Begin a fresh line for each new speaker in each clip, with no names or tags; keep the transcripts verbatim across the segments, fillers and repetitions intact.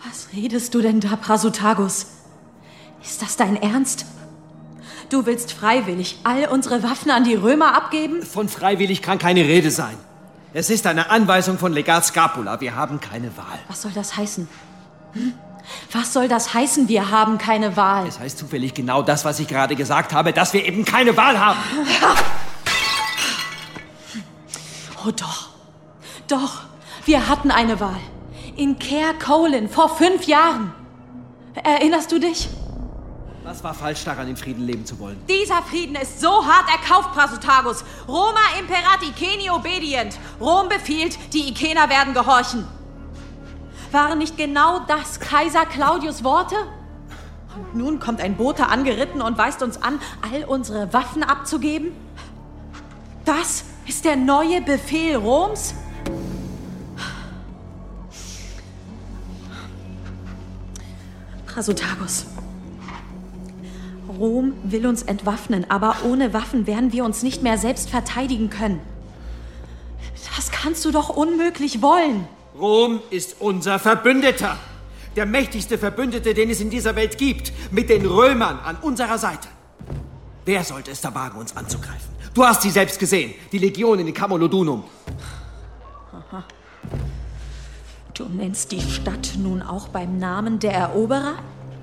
Was redest du denn da, Prasutagus? Ist das dein Ernst? Du willst freiwillig all unsere Waffen an die Römer abgeben?
Von freiwillig kann keine Rede sein. Es ist eine Anweisung von Legat Scapula. Wir haben keine Wahl.
Was soll das heißen? Hm? Was soll das heißen, wir haben keine Wahl?
Es heißt zufällig genau das, was ich gerade gesagt habe, dass wir eben keine Wahl haben.
Oh doch, doch, wir hatten eine Wahl. In Caer Colin vor fünf Jahren. Erinnerst du dich?
Was war falsch daran, in Frieden leben zu wollen?
Dieser Frieden ist so hart erkauft, Prasutagus. Roma imperat Iceni obedient. Rom befiehlt, die Ikener werden gehorchen. Waren nicht genau das Kaiser Claudius' Worte? Und nun kommt ein Bote angeritten und weist uns an, all unsere Waffen abzugeben? Das ist der neue Befehl Roms? Prasutagus. Rom will uns entwaffnen, aber ohne Waffen werden wir uns nicht mehr selbst verteidigen können. Das kannst du doch unmöglich wollen.
Rom ist unser Verbündeter. Der mächtigste Verbündete, den es in dieser Welt gibt. Mit den Römern an unserer Seite. Wer sollte es da wagen, uns anzugreifen? Du hast sie selbst gesehen. Die Legionen in Camulodunum.
Aha. Du nennst die Stadt nun auch beim Namen der Eroberer?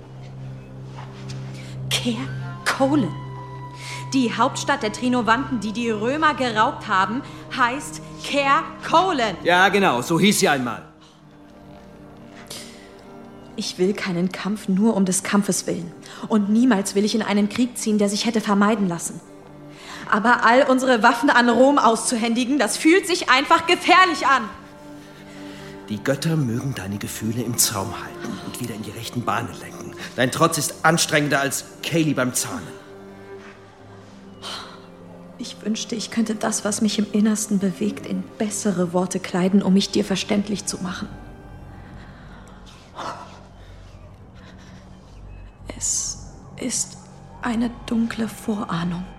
Caer Colin. Die Hauptstadt der Trinovanten, die die Römer geraubt haben, heißt Caer Colin.
Ja, genau, so hieß sie einmal.
Ich will keinen Kampf nur um des Kampfes willen. Und niemals will ich in einen Krieg ziehen, der sich hätte vermeiden lassen. Aber all unsere Waffen an Rom auszuhändigen, das fühlt sich einfach gefährlich an.
Die Götter mögen deine Gefühle im Zaum halten und wieder in die rechten Bahnen lenken. Dein Trotz ist anstrengender als Kaylee beim Zahnen.
Ich wünschte, ich könnte das, was mich im Innersten bewegt, in bessere Worte kleiden, um mich dir verständlich zu machen. Es ist eine dunkle Vorahnung.